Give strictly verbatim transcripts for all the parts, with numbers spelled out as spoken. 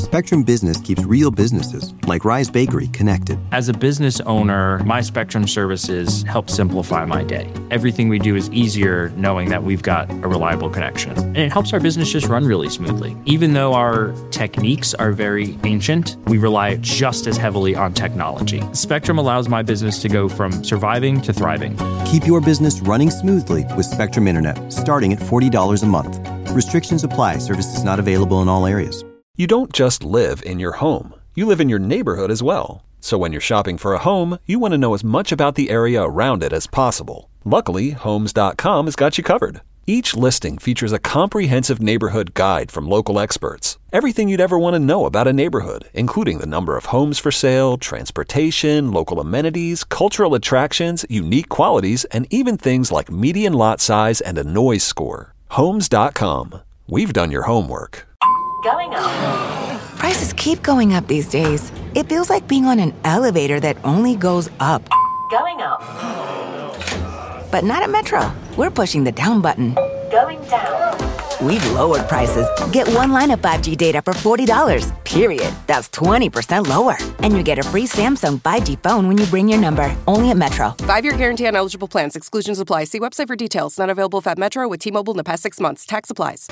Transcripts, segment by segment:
Spectrum Business keeps real businesses, like Rise Bakery, connected. As a business owner, my Spectrum services help simplify my day. Everything we do is easier knowing that we've got a reliable connection. And it helps our business just run really smoothly. Even though our techniques are very ancient, we rely just as heavily on technology. Spectrum allows my business to go from surviving to thriving. Keep your business running smoothly with Spectrum Internet, starting at forty dollars a month. Restrictions apply. Services not available in all areas. You don't just live in your home. You live in your neighborhood as well. So when you're shopping for a home, you want to know as much about the area around it as possible. Luckily, Homes dot com has got you covered. Each listing features a comprehensive neighborhood guide from local experts. Everything you'd ever want to know about a neighborhood, including the number of homes for sale, transportation, local amenities, cultural attractions, unique qualities, and even things like median lot size and a noise score. Homes dot com. We've done your homework. Going up. Prices keep going up these days. It feels like being on an elevator that only goes up. Going up. But not at Metro. We're pushing the down button. Going down. We've lowered prices. Get one line of five G data for forty dollars, period. That's twenty percent lower. And you get a free Samsung five G phone when you bring your number. Only at Metro. Five-year guarantee on eligible plans. Exclusions apply. See website for details. Not available at Metro with T-Mobile in the past six months. Tax applies.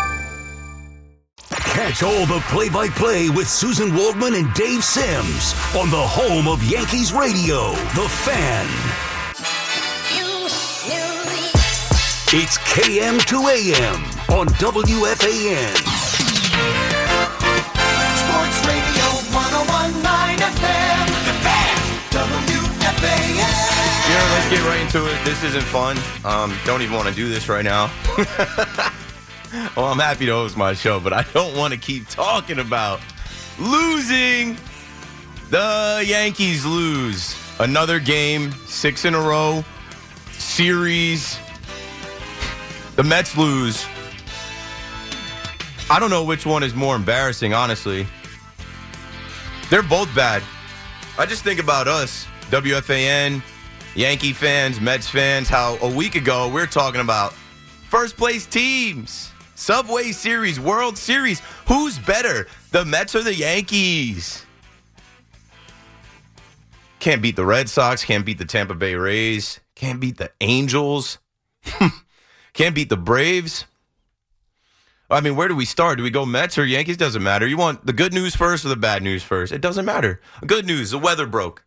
Catch all the play-by-play with Susan Waldman and Dave Sims on the home of Yankees Radio, The Fan. It's K M to A M on W F A N. Sports Radio one oh one point nine F M, The Fan, W F A N. You know, let's get right into it. This isn't fun. Um, don't even want to do this right now. Well, I'm happy to host my show, but I don't want to keep talking about losing. The Yankees lose another game, six in a row, series. The Mets lose. I don't know which one is more embarrassing, honestly. They're both bad. I just think about us, W F A N, Yankee fans, Mets fans, how a week ago we were talking about first place teams. Subway Series, World Series. Who's better, the Mets or the Yankees? Can't beat the Red Sox. Can't beat the Tampa Bay Rays. Can't beat the Angels. Can't beat the Braves. I mean, where do we start? Do we go Mets or Yankees? Doesn't matter. You want the good news first or the bad news first? It doesn't matter. Good news, the weather broke.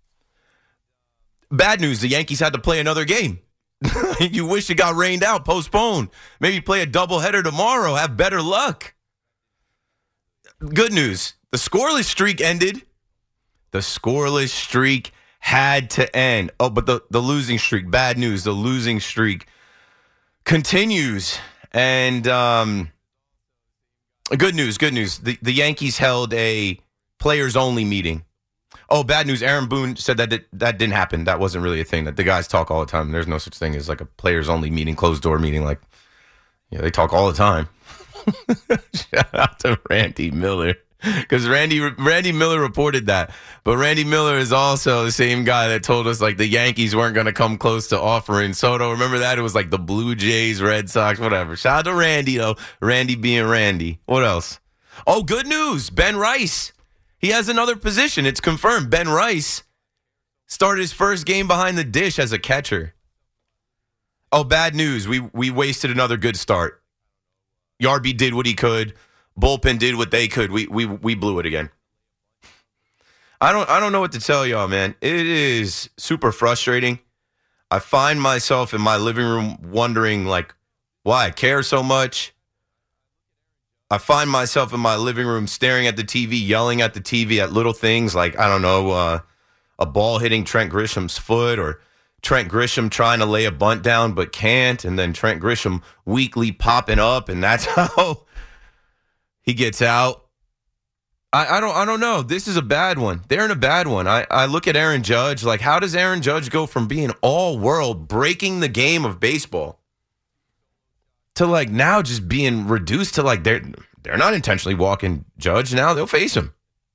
Bad news, the Yankees had to play another game. You wish it got rained out, postponed. Maybe play a doubleheader tomorrow. Have better luck. Good news. The scoreless streak ended. The scoreless streak had to end. Oh, but the, the losing streak. Bad news. The losing streak continues. And um, good news. Good news. The, the Yankees held a players-only meeting. Oh, bad news. Aaron Boone said that it, that didn't happen. That wasn't really a thing. That the guys talk all the time. There's no such thing as like a players-only meeting, closed-door meeting. Like, yeah, they talk all the time. Shout out to Randy Miller. Because Randy Randy Miller reported that. But Randy Miller is also the same guy that told us, like, the Yankees weren't going to come close to offering Soto. Remember that? It was like the Blue Jays, Red Sox, whatever. Shout out to Randy, though. Randy being Randy. What else? Oh, good news. Ben Rice. He has another position. It's confirmed. Ben Rice started his first game behind the dish as a catcher. Oh, bad news. We we wasted another good start. Yarby did what he could. Bullpen did what they could. We we we blew it again. I don't I don't know what to tell y'all, man. It is super frustrating. I find myself in my living room wondering, like, why I care so much. I find myself in my living room staring at the T V, yelling at the T V at little things like, I don't know, uh, a ball hitting Trent Grisham's foot, or Trent Grisham trying to lay a bunt down but can't, and then Trent Grisham weakly popping up, and that's how he gets out. I, I don't I don't know. This is a bad one. They're in a bad one. I, I look at Aaron Judge, like, how does Aaron Judge go from being all-world, breaking the game of baseball, to, like, now just being reduced to, like, they're they're not intentionally walking Judge now. They'll face him.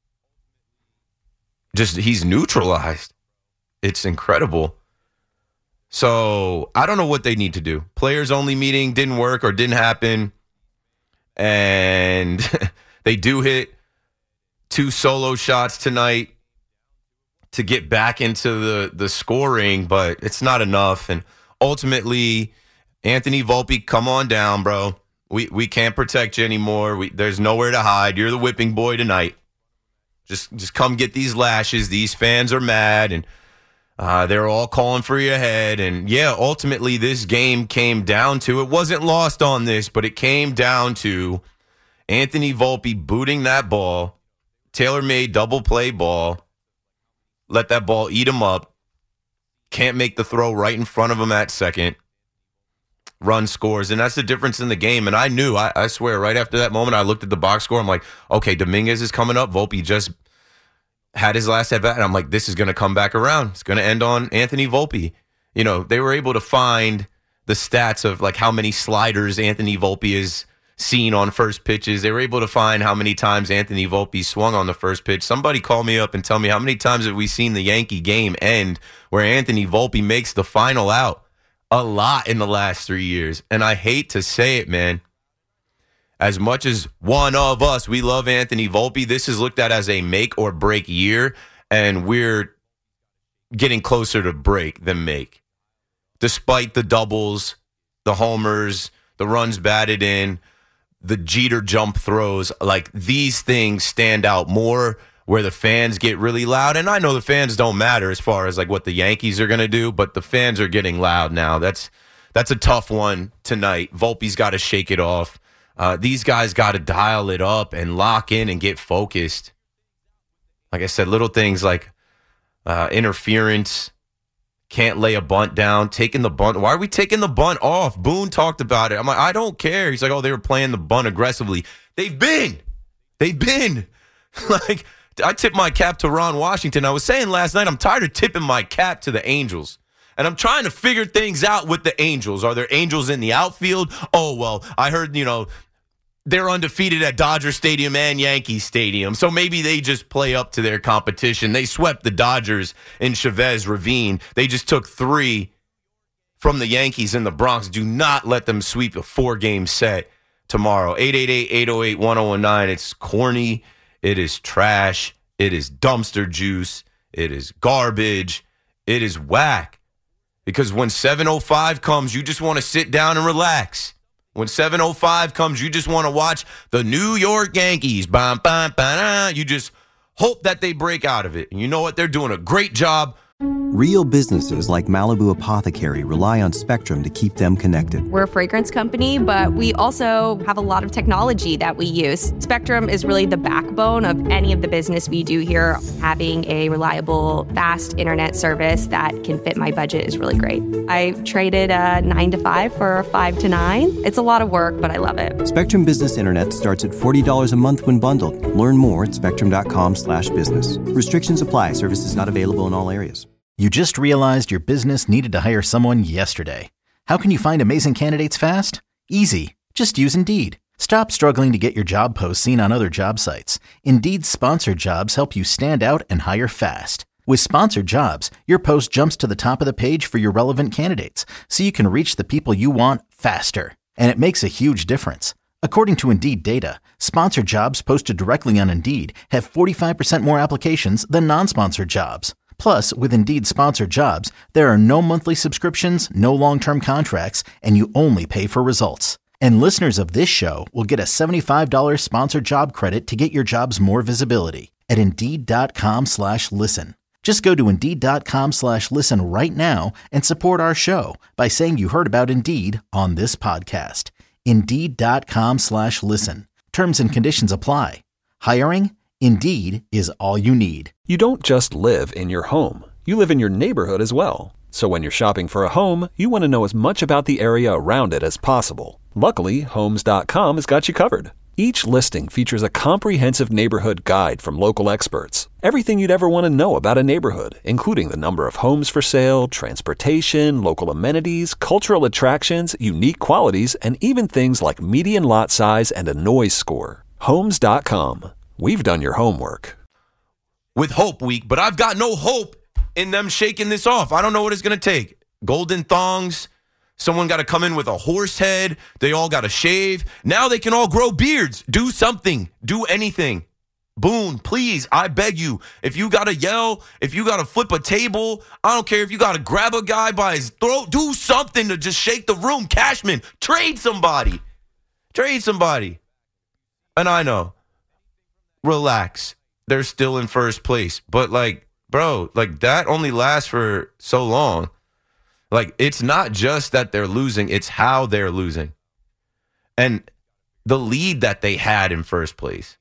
Just, he's neutralized. It's incredible. So, I don't know what they need to do. Players-only meeting didn't work or didn't happen. And they do hit two solo shots tonight to get back into the, the scoring, but it's not enough. And ultimately, Anthony Volpe, come on down, bro. We we can't protect you anymore. We, there's nowhere to hide. You're the whipping boy tonight. Just just come get these lashes. These fans are mad, and uh, they're all calling for your head. And, yeah, ultimately this game came down to, it wasn't lost on this, but it came down to Anthony Volpe booting that ball, tailor-made double play ball, let that ball eat him up, can't make the throw right in front of him at second, run scores, and that's the difference in the game. And I knew, I, I swear, right after that moment, I looked at the box score. I'm like, okay, Dominguez is coming up. Volpe just had his last at-bat, and I'm like, this is going to come back around. It's going to end on Anthony Volpe. You know, they were able to find the stats of, like, how many sliders Anthony Volpe is seen on first pitches. They were able to find how many times Anthony Volpe swung on the first pitch. Somebody call me up and tell me how many times have we seen the Yankee game end where Anthony Volpe makes the final out. A lot in the last three years. And I hate to say it, man. As much as one of us, we love Anthony Volpe, this is looked at as a make or break year, and we're getting closer to break than make. Despite the doubles, the homers, the runs batted in, the Jeter jump throws, like these things stand out more where the fans get really loud. And I know the fans don't matter as far as like what the Yankees are going to do, but the fans are getting loud now. That's that's a tough one tonight. Volpe's got to shake it off. Uh, these guys got to dial it up and lock in and get focused. Like I said, little things like uh, interference, can't lay a bunt down, taking the bunt. Why are we taking the bunt off? Boone talked about it. I'm like, I don't care. He's like, oh, they were playing the bunt aggressively. They've been. They've been. Like, I tip my cap to Ron Washington. I was saying last night, I'm tired of tipping my cap to the Angels. And I'm trying to figure things out with the Angels. Are there Angels in the outfield? Oh, well, I heard, you know, they're undefeated at Dodger Stadium and Yankee Stadium. So maybe they just play up to their competition. They swept the Dodgers in Chavez Ravine. They just took three from the Yankees in the Bronx. Do not let them sweep a four-game set tomorrow. eight eight eight, eight oh eight, one oh one nine. It's corny. It is trash. It is dumpster juice. It is garbage. It is whack. Because when seven oh five comes, you just want to sit down and relax. When seven oh five comes, you just want to watch the New York Yankees. Bam, bam, bam. You just hope that they break out of it. And you know what? They're doing a great job. Real businesses like Malibu Apothecary rely on Spectrum to keep them connected. We're a fragrance company, but we also have a lot of technology that we use. Spectrum is really the backbone of any of the business we do here. Having a reliable, fast internet service that can fit my budget is really great. I traded a nine to five for a five to nine. It's a lot of work, but I love it. Spectrum Business Internet starts at forty dollars a month when bundled. Learn more at spectrum.com slash business. Restrictions apply. Services not available in all areas. You just realized your business needed to hire someone yesterday. How can you find amazing candidates fast? Easy. Just use Indeed. Stop struggling to get your job posts seen on other job sites. Indeed's sponsored jobs help you stand out and hire fast. With sponsored jobs, your post jumps to the top of the page for your relevant candidates, so you can reach the people you want faster. And it makes a huge difference. According to Indeed data, sponsored jobs posted directly on Indeed have forty-five percent more applications than non-sponsored jobs. Plus, with Indeed sponsored jobs, there are no monthly subscriptions, no long-term contracts, and you only pay for results. And listeners of this show will get a seventy-five dollars sponsored job credit to get your jobs more visibility at Indeed.com slash listen. Just go to Indeed.com slash listen right now and support our show by saying you heard about Indeed on this podcast. Indeed.com slash listen. Terms and conditions apply. Hiring? Indeed is all you need. You don't just live in your home. You live in your neighborhood as well. So when you're shopping for a home, you want to know as much about the area around it as possible. Luckily, Homes dot com has got you covered. Each listing features a comprehensive neighborhood guide from local experts. Everything you'd ever want to know about a neighborhood, including the number of homes for sale, transportation, local amenities, cultural attractions, unique qualities, and even things like median lot size and a noise score. Homes dot com. We've done your homework. With Hope Week, but I've got no hope in them shaking this off. I don't know what it's going to take. Golden thongs. Someone got to come in with a horse head. They all got to shave. Now they can all grow beards. Do something. Do anything. Boone, please, I beg you, if you got to yell, if you got to flip a table, I don't care if you got to grab a guy by his throat, do something to just shake the room. Cashman, trade somebody. Trade somebody. And I know, relax. They're still in first place. But, like, bro, like, that only lasts for so long. Like, it's not just that they're losing, it's how they're losing. And the lead that they had in first place.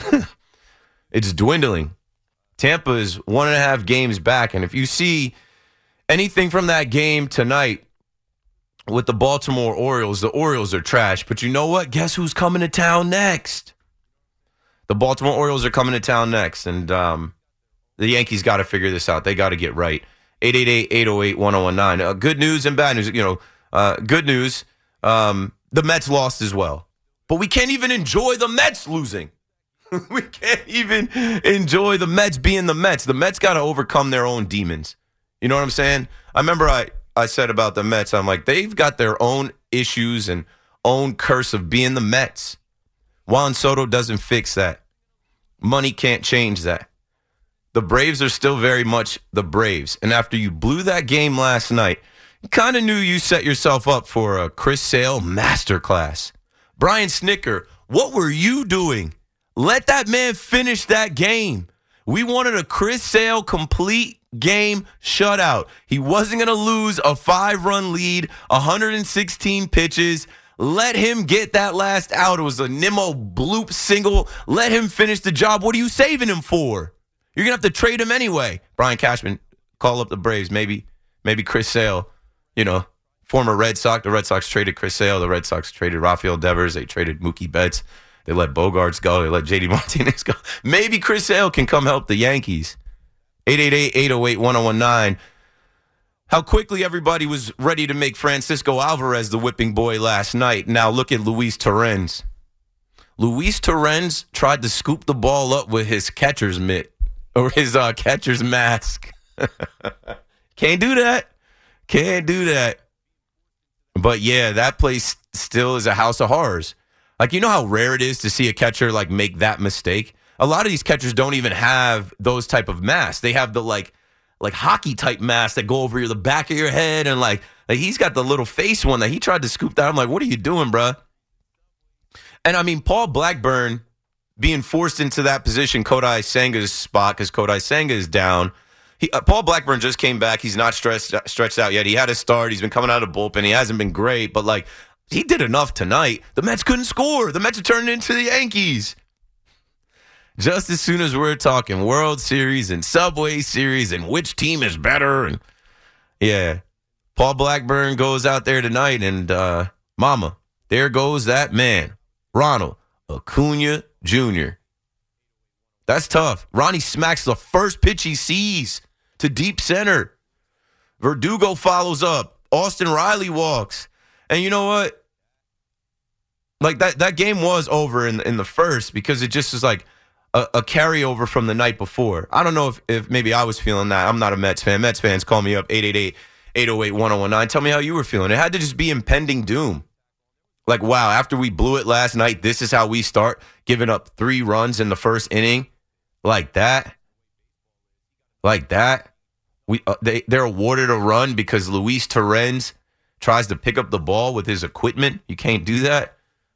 It's dwindling. Tampa is one and a half games back. And if you see anything from that game tonight with the Baltimore Orioles, the Orioles are trash. But you know what? Guess who's coming to town next? The Baltimore Orioles are coming to town next. And um, the Yankees got to figure this out. They got to get right. eight eight eight, eight oh eight, one oh one nine. Uh, good news and bad news. You know, uh, good news. Um, the Mets lost as well. But we can't even enjoy the Mets losing. We can't even enjoy the Mets being the Mets. The Mets got to overcome their own demons. You know what I'm saying? I remember I, I said about the Mets, I'm like, they've got their own issues and own curse of being the Mets. Juan Soto doesn't fix that. Money can't change that. The Braves are still very much the Braves. And after you blew that game last night, you kind of knew you set yourself up for a Chris Sale masterclass. Brian Snitker, what were you doing? Let that man finish that game. We wanted a Chris Sale complete game shutout. He wasn't going to lose a five-run lead, one hundred sixteen pitches. Let him get that last out. It was a Nimmo bloop single. Let him finish the job. What are you saving him for? You're going to have to trade him anyway. Brian Cashman, call up the Braves. Maybe, maybe Chris Sale, you know, former Red Sox. The Red Sox traded Chris Sale. The Red Sox traded Rafael Devers. They traded Mookie Betts. They let Bogarts go. They let J D Martinez go. Maybe Chris Sale can come help the Yankees. eight eight eight, eight oh eight, one oh one nine. How quickly everybody was ready to make Francisco Alvarez the whipping boy last night. Now look at Luis Torrens. Luis Torrens tried to scoop the ball up with his catcher's mitt or his uh, catcher's mask. Can't do that. Can't do that. But yeah, that place still is a house of horrors. Like, you know how rare it is to see a catcher, like, make that mistake? A lot of these catchers don't even have those type of masks. They have the, like, like hockey-type masks that go over the back of your head. And, like, like, he's got the little face one that he tried to scoop down. I'm like, what are you doing, bruh? And, I mean, Paul Blackburn being forced into that position, Kodai Senga's spot, because Kodai Senga is down. He, uh, Paul Blackburn just came back. He's not stressed, stretched out yet. He had a start. He's been coming out of the bullpen. He hasn't been great, but, like, he did enough tonight. The Mets couldn't score. The Mets are turning into the Yankees. Just as soon as we're talking World Series and Subway Series and which team is better. And yeah, Paul Blackburn goes out there tonight and, uh, mama, there goes that man, Ronald Acuna Junior That's tough. Ronnie smacks the first pitch he sees to deep center. Verdugo follows up. Austin Riley walks. And you know what? Like, that, that game was over in, in the first because it just was like a, a carryover from the night before. I don't know if, if maybe I was feeling that. I'm not a Mets fan. Mets fans, call me up, eight eight eight, eight oh eight, one oh one nine. Tell me how you were feeling. It had to just be impending doom. Like, wow, after we blew it last night, this is how we start giving up three runs in the first inning? Like that? Like that? We uh, they, they're awarded a run because Luis Torrens tries to pick up the ball with his equipment. You can't do that.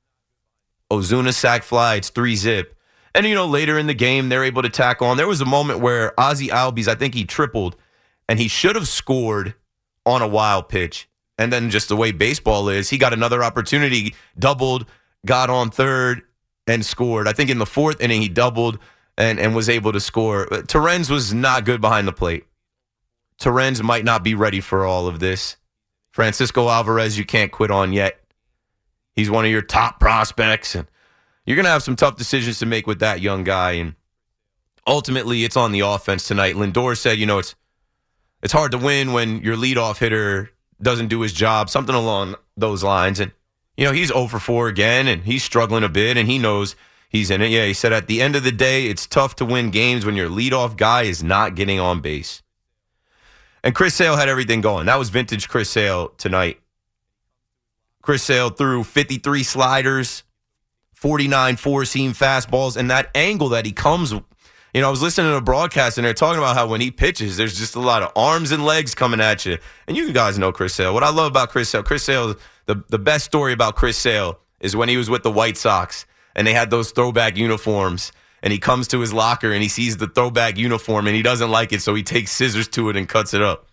Ozuna sack fly. It's three zip. And, you know, later in the game, they're able to tack on. There was a moment where Ozzy Albies, I think he tripled, and he should have scored on a wild pitch. And then just the way baseball is, he got another opportunity, doubled, got on third, and scored. I think in the fourth inning, he doubled and, and was able to score. Torrens was not good behind the plate. Torrens might not be ready for all of this. Francisco Alvarez, you can't quit on yet. He's one of your top prospects, and you're going to have some tough decisions to make with that young guy. And ultimately, it's on the offense tonight. Lindor said, you know, it's it's hard to win when your leadoff hitter doesn't do his job, something along those lines. And, you know, he's oh for four again, and he's struggling a bit, and he knows he's in it. Yeah, he said at the end of the day, it's tough to win games when your leadoff guy is not getting on base. And Chris Sale had everything going. That was vintage Chris Sale tonight. Chris Sale threw fifty-three sliders, forty-nine four-seam fastballs, and that angle that he comes. You know, I was listening to a broadcast, and they're talking about how when he pitches, there's just a lot of arms and legs coming at you. And you guys know Chris Sale. What I love about Chris Sale, Chris Sale, the, the best story about Chris Sale is when he was with the White Sox, and they had those throwback uniforms, and he comes to his locker, and he sees the throwback uniform, and he doesn't like it, so he takes scissors to it and cuts it up.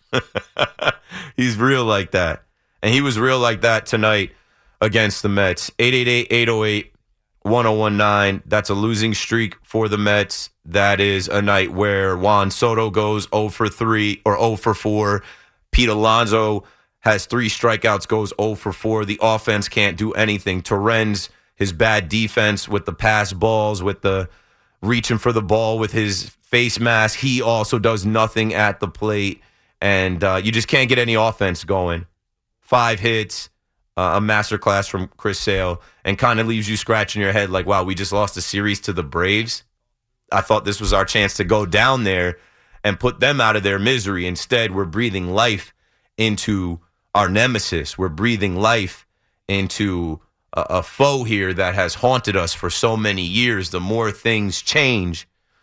He's real like that. And he was real like that tonight against the Mets. eight eight eight, eight oh eight, one oh one nine. That's a losing streak for the Mets. That is a night where Juan Soto goes oh for three or oh for four. Pete Alonso has three strikeouts, goes oh for four. The offense can't do anything. Torrens, his bad defense with the pass balls, with the reaching for the ball with his face mask, he also does nothing at the plate. And uh, you just can't get any offense going. Five hits, uh, a masterclass from Chris Sale, and kind of leaves you scratching your head like, wow, we just lost a series to the Braves. I thought this was our chance to go down there and put them out of their misery. Instead, we're breathing life into our nemesis. We're breathing life into a, a foe here that has haunted us for so many years. The more things change,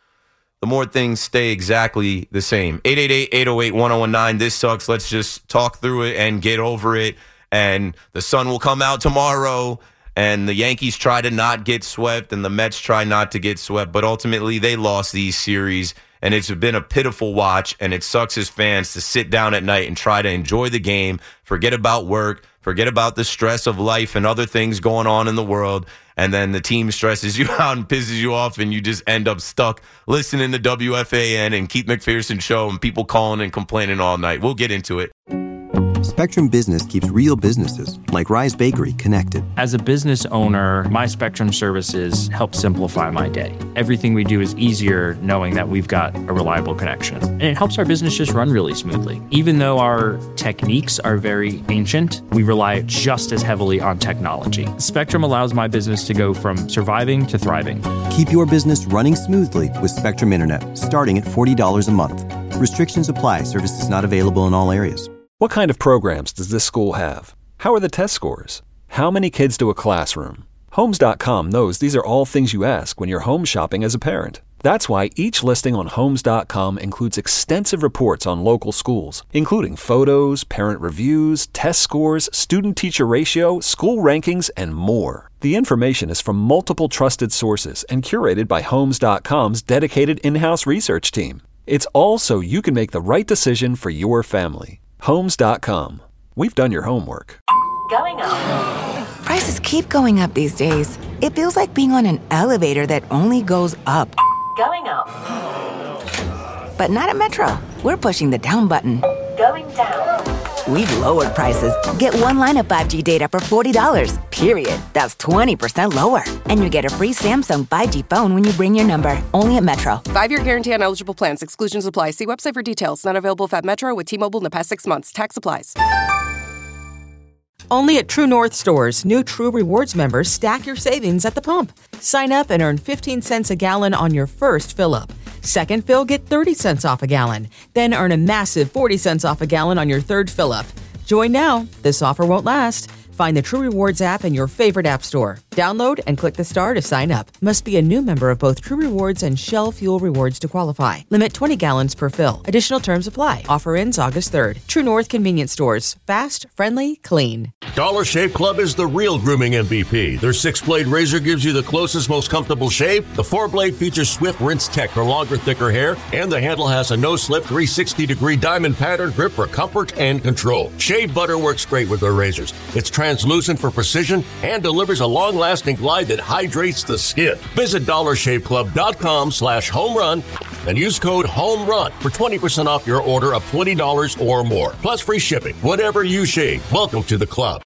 the more things stay exactly the same. eight eight eight, eight oh eight, one oh one nine. This sucks. Let's just talk through it and get over it. And the sun will come out tomorrow. And the Yankees try to not get swept. And the Mets try not to get swept. But ultimately, they lost these series. And it's been a pitiful watch. And it sucks as fans to sit down at night and try to enjoy the game. Forget about work. Forget about the stress of life and other things going on in the world. And then the team stresses you out and pisses you off, and you just end up stuck listening to W F A N and Keith McPherson Show and people calling and complaining all night. We'll get into it. Spectrum Business keeps real businesses, like Rise Bakery, connected. As a business owner, my Spectrum services help simplify my day. Everything we do is easier knowing that we've got a reliable connection. And it helps our business just run really smoothly. Even though our techniques are very ancient, we rely just as heavily on technology. Spectrum allows my business to go from surviving to thriving. Keep your business running smoothly with Spectrum Internet, starting at forty dollars a month. Restrictions apply. Services not available in all areas. What kind of programs does this school have? How are the test scores? How many kids do a classroom? Homes dot com knows these are all things you ask when you're home shopping as a parent. That's why each listing on Homes dot com includes extensive reports on local schools, including photos, parent reviews, test scores, student-teacher ratio, school rankings, and more. The information is from multiple trusted sources and curated by Homes dot com's dedicated in-house research team. It's all so you can make the right decision for your family. Homes dot com. We've done your homework. Going up. Prices keep going up these days. It feels like being on an elevator that only goes up. Going up. But not at Metro. We're pushing the down button. Going down. We've lowered prices. Get one line of five G data for forty dollars, period. That's twenty percent lower. And you get a free Samsung five G phone when you bring your number. Only at Metro. Five-year guarantee on eligible plans. Exclusions apply. See website for details. Not available at Metro with T-Mobile in the past six months. Tax applies. Only at True North stores, new True Rewards members stack your savings at the pump. Sign up and earn fifteen cents a gallon on your first fill-up. Second fill, get thirty cents off a gallon. Then earn a massive forty cents off a gallon on your third fill-up. Join now. This offer won't last. Find the True Rewards app in your favorite app store. Download and click the star to sign up. Must be a new member of both True Rewards and Shell Fuel Rewards to qualify. Limit twenty gallons per fill. Additional terms apply. Offer ends August third. True North Convenience Stores. Fast, friendly, clean. Dollar Shave Club is the real grooming M V P. Their six-blade razor gives you the closest, most comfortable shave. The four-blade features swift rinse tech for longer, thicker hair. And the handle has a no-slip three hundred sixty degree diamond pattern grip for comfort and control. Shave butter works great with their razors. It's translucent for precision and delivers a long-lasting glide that hydrates the skin. Visit dollar shave club dot com slash home run and use code HOMERUN for twenty percent off your order of twenty dollars or more. Plus free shipping. Whatever you shave, welcome to the club.